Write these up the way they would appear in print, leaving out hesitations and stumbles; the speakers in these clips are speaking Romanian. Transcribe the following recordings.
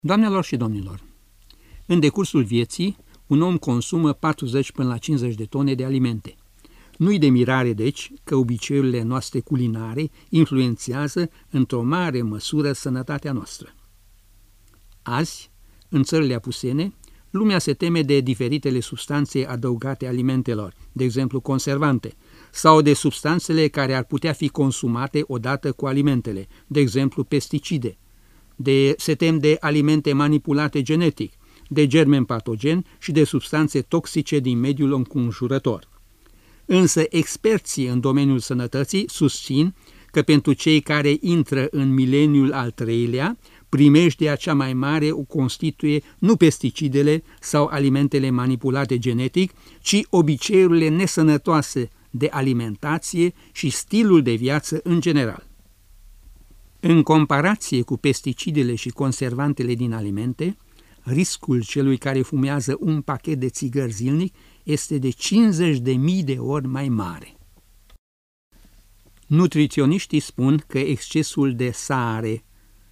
Doamnelor și domnilor, în decursul vieții, un om consumă 40 până la 50 de tone de alimente. Nu-i de mirare, deci, că obiceiurile noastre culinare influențează într-o mare măsură sănătatea noastră. Azi, în țările apusene, lumea se teme de diferitele substanțe adăugate alimentelor, de exemplu conservante, sau de substanțele care ar putea fi consumate odată cu alimentele, de exemplu pesticide. Se tem de alimente manipulate genetic, de germeni patogeni și de substanțe toxice din mediul înconjurător. Însă experții în domeniul sănătății susțin că pentru cei care intră în mileniul al treilea, primejdea cea mai mare o constituie nu pesticidele sau alimentele manipulate genetic, ci obiceiurile nesănătoase de alimentație și stilul de viață în general. În comparație cu pesticidele și conservantele din alimente, riscul celui care fumează un pachet de țigări zilnic este de 50.000 de ori mai mare. Nutriționiștii spun că excesul de sare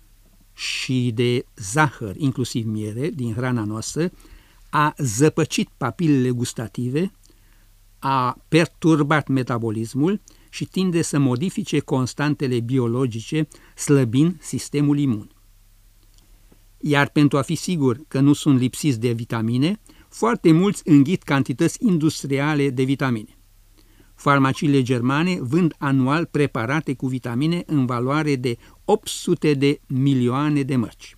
și de zahăr, inclusiv miere, din hrana noastră, a zăpăcit papilele gustative, a perturbat metabolismul și tinde să modifice constantele biologice, slăbind sistemul imun. Iar pentru a fi sigur că nu sunt lipsiți de vitamine, foarte mulți înghit cantități industriale de vitamine. Farmaciile germane vând anual preparate cu vitamine în valoare de 800 de milioane de mărci.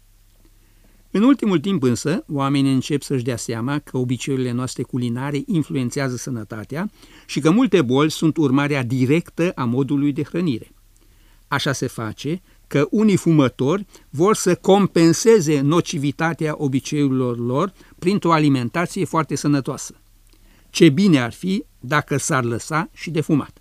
În ultimul timp însă, oamenii încep să-și dea seama că obiceiurile noastre culinare influențează sănătatea și că multe boli sunt urmarea directă a modului de hrănire. Așa se face că unii fumători vor să compenseze nocivitatea obiceiurilor lor printr-o alimentație foarte sănătoasă. Ce bine ar fi dacă s-ar lăsa și de fumat.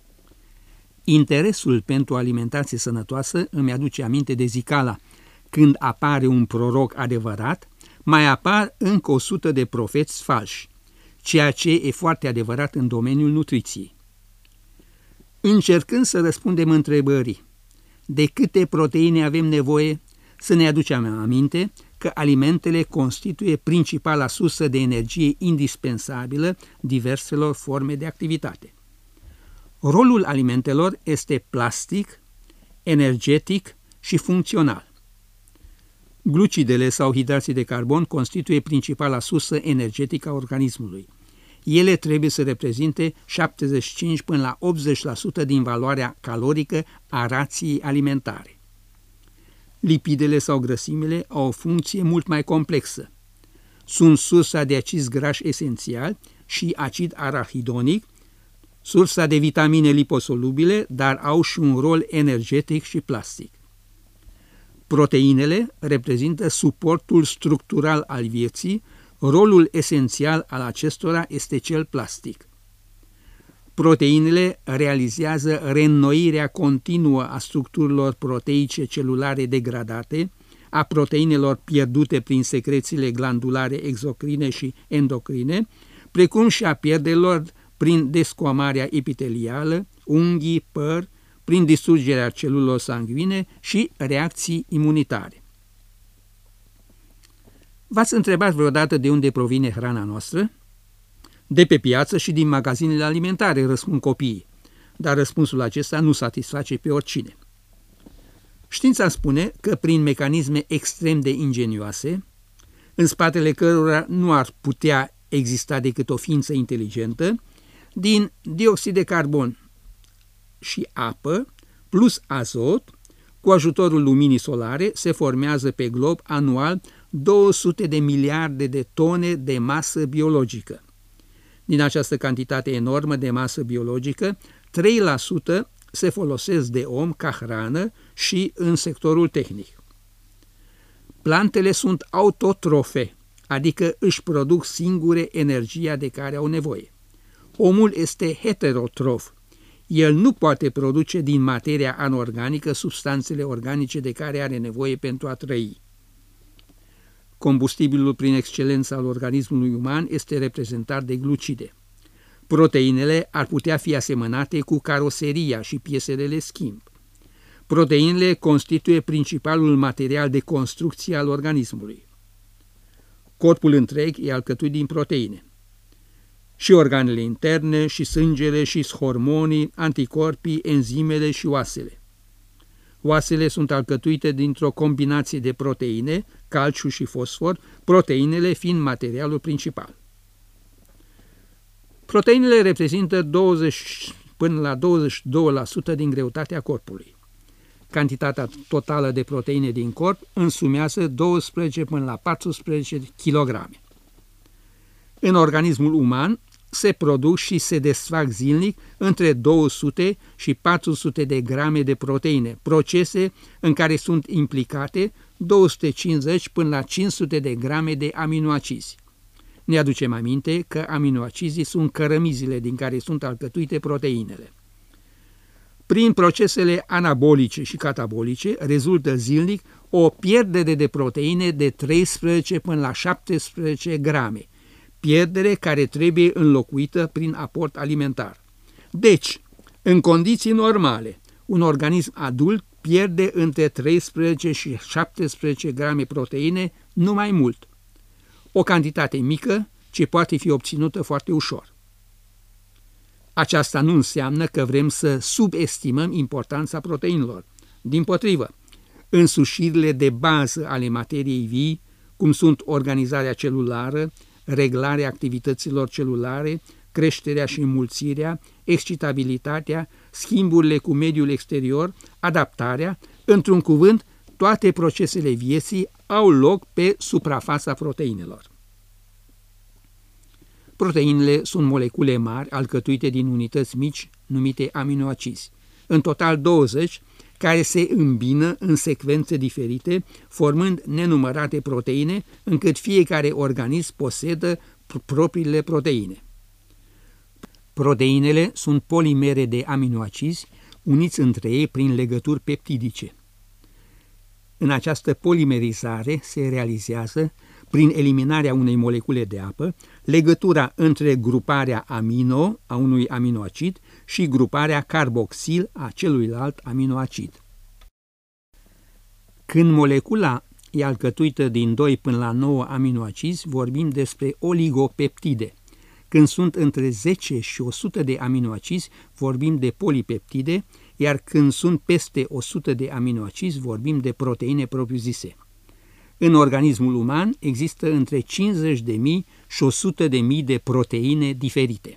Interesul pentru alimentație sănătoasă îmi aduce aminte de zicala: când apare un proroc adevărat, mai apar încă 100 de profeți falși, ceea ce e foarte adevărat în domeniul nutriției. Încercând să răspundem întrebării de câte proteine avem nevoie, să ne aducem aminte că alimentele constituie principala sursă de energie indispensabilă diverselor forme de activitate. Rolul alimentelor este plastic, energetic și funcțional. Glucidele sau hidrații de carbon constituie principala sursă energetică a organismului. Ele trebuie să reprezinte 75 până la 80% din valoarea calorică a rației alimentare. Lipidele sau grăsimile au o funcție mult mai complexă. Sunt sursa de acizi grași esențiali și acid arahidonic, sursa de vitamine liposolubile, dar au și un rol energetic și plastic. Proteinele reprezintă suportul structural al vieții, rolul esențial al acestora este cel plastic. Proteinele realizează reînnoirea continuă a structurilor proteice celulare degradate, a proteinelor pierdute prin secrețiile glandulare exocrine și endocrine, precum și a pierderilor prin descoamarea epitelială, unghii, păr, prin distrugerea celulelor sanguine și reacții imunitare. V-ați întrebat vreodată de unde provine hrana noastră? De pe piață și din magazinele alimentare, răspund copiii, dar răspunsul acesta nu satisface pe oricine. Știința spune că prin mecanisme extrem de ingenioase, în spatele cărora nu ar putea exista decât o ființă inteligentă, din dioxid de carbon și apă, plus azot, cu ajutorul luminii solare, se formează pe glob anual 200 de miliarde de tone de masă biologică. Din această cantitate enormă de masă biologică, 3% se folosesc de om ca hrană și în sectorul tehnic. Plantele sunt autotrofe, adică își produc singure energia de care au nevoie. Omul este heterotrof. El nu poate produce din materia anorganică substanțele organice de care are nevoie pentru a trăi. Combustibilul prin excelență al organismului uman este reprezentat de glucide. Proteinele ar putea fi asemănate cu caroseria și piesele de schimb. Proteinele constituie principalul material de construcție al organismului. Corpul întreg e alcătuit din proteine. Și organele interne, și sângele, și hormonii, anticorpii, enzimele și oasele. Oasele sunt alcătuite dintr-o combinație de proteine, calciu și fosfor, proteinele fiind materialul principal. Proteinele reprezintă 20 până la 22% din greutatea corpului. Cantitatea totală de proteine din corp însumează 12 până la 14 kg. În organismul uman se produc și se desfac zilnic între 200 și 400 de grame de proteine, procese în care sunt implicate 250 până la 500 de grame de aminoacizi. Ne aducem aminte că aminoacizii sunt cărămizile din care sunt alcătuite proteinele. Prin procesele anabolice și catabolice rezultă zilnic o pierdere de proteine de 13 până la 17 grame, pierdere care trebuie înlocuită prin aport alimentar. Deci, în condiții normale, un organism adult pierde între 13 și 17 grame proteine, nu mai mult. O cantitate mică ce poate fi obținută foarte ușor. Aceasta nu înseamnă că vrem să subestimăm importanța proteinelor. Dimpotrivă, însușirile de bază ale materiei vii, cum sunt organizarea celulară, reglarea activităților celulare, creșterea și înmulțirea, excitabilitatea, schimburile cu mediul exterior, adaptarea, într-un cuvânt, toate procesele vieții au loc pe suprafața proteinelor. Proteinele sunt molecule mari alcătuite din unități mici numite aminoacizi, în total 20, care se îmbină în secvențe diferite, formând nenumărate proteine, încât fiecare organism posedă propriile proteine. Proteinele sunt polimere de aminoacizi uniți între ei prin legături peptidice. În această polimerizare se realizează, prin eliminarea unei molecule de apă, legătura între gruparea amino a unui aminoacid și gruparea carboxil a celuilalt aminoacid. Când molecula e alcătuită din 2 până la 9 aminoacizi, vorbim despre oligopeptide. Când sunt între 10 și 100 de aminoacizi, vorbim de polipeptide, iar când sunt peste 100 de aminoacizi, vorbim de proteine propriu-zise. În organismul uman există între 50.000 și 100.000 de proteine diferite.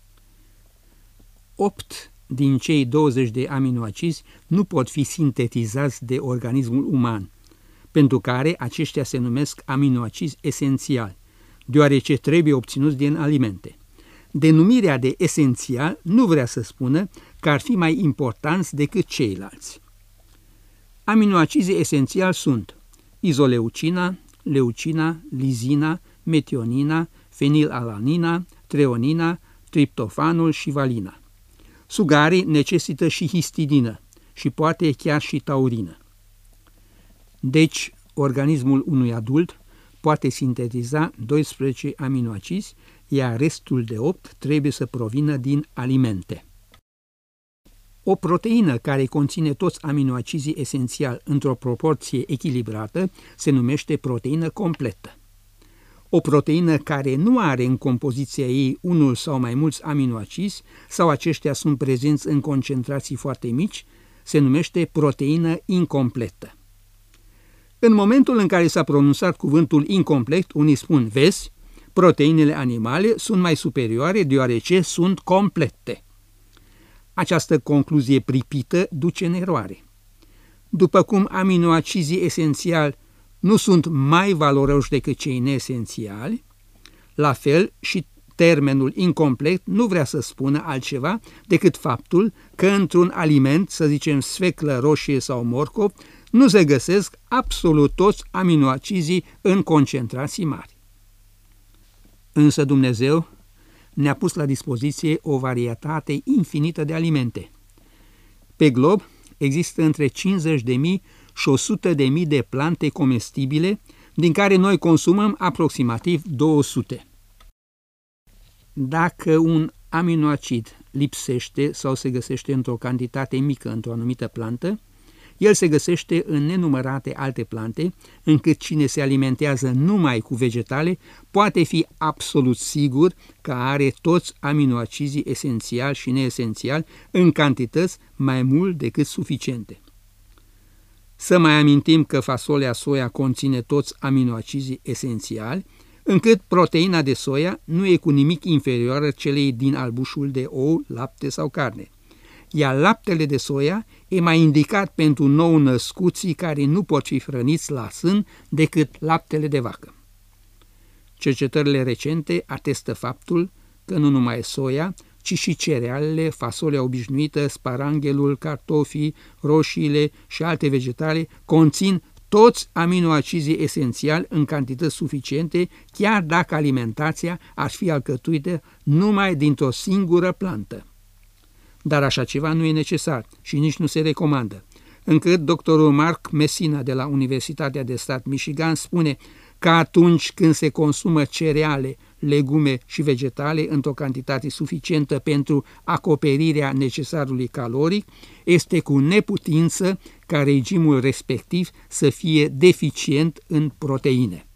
8 din cei 20 de aminoacizi nu pot fi sintetizați de organismul uman, pentru care aceștia se numesc aminoacizi esențiali, deoarece trebuie obținuți din alimente. Denumirea de esențial nu vrea să spună că ar fi mai importanți decât ceilalți. Aminoacizii esențiali sunt izoleucina, leucina, lizina, metionina, fenilalanina, treonina, triptofanul și valina. Sugarii necesită și histidină și poate chiar și taurină. Deci, organismul unui adult poate sintetiza 12 aminoacizi, iar restul de 8 trebuie să provină din alimente. O proteină care conține toți aminoacizii esențiali într-o proporție echilibrată se numește proteină completă. O proteină care nu are în compoziția ei unul sau mai mulți aminoacizi sau aceștia sunt prezenți în concentrații foarte mici se numește proteină incompletă. În momentul în care s-a pronunțat cuvântul incomplet, unii spun, vezi, proteinele animale sunt mai superioare deoarece sunt complete. Această concluzie pripită duce în eroare. După cum aminoacizii esențiali nu sunt mai valoroși decât cei neesențiali, la fel și termenul incomplet nu vrea să spună altceva decât faptul că într-un aliment, să zicem sfeclă roșie sau morcov, nu se găsesc absolut toți aminoacizii în concentrații mari. Însă Dumnezeu ne-a pus la dispoziție o varietate infinită de alimente. Pe glob există între 50.000 și 100.000 de plante comestibile, din care noi consumăm aproximativ 200. Dacă un aminoacid lipsește sau se găsește într-o cantitate mică într-o anumită plantă, El se găsește în nenumărate alte plante, încât cine se alimentează numai cu vegetale poate fi absolut sigur că are toți aminoacizii esențiali și neesențiali în cantități mai mult decât suficiente. Să mai amintim că fasolea soia conține toți aminoacizii esențiali, încât proteina de soia nu e cu nimic inferioară celei din albușul de ou, lapte sau carne. Iar laptele de soia e mai indicat pentru nou-născuții care nu pot fi hrăniți la sân decât laptele de vacă. Cercetările recente atestă faptul că nu numai soia, ci și cerealele, fasolea obișnuită, sparanghelul, cartofii, roșiile și alte vegetale conțin toți aminoacizii esențiali în cantități suficiente, chiar dacă alimentația ar fi alcătuită numai dintr-o singură plantă. Dar așa ceva nu e necesar și nici nu se recomandă, încât doctorul Mark Messina de la Universitatea de Stat Michigan spune că atunci când se consumă cereale, legume și vegetale într-o cantitate suficientă pentru acoperirea necesarului caloric, este cu neputință ca regimul respectiv să fie deficient în proteine.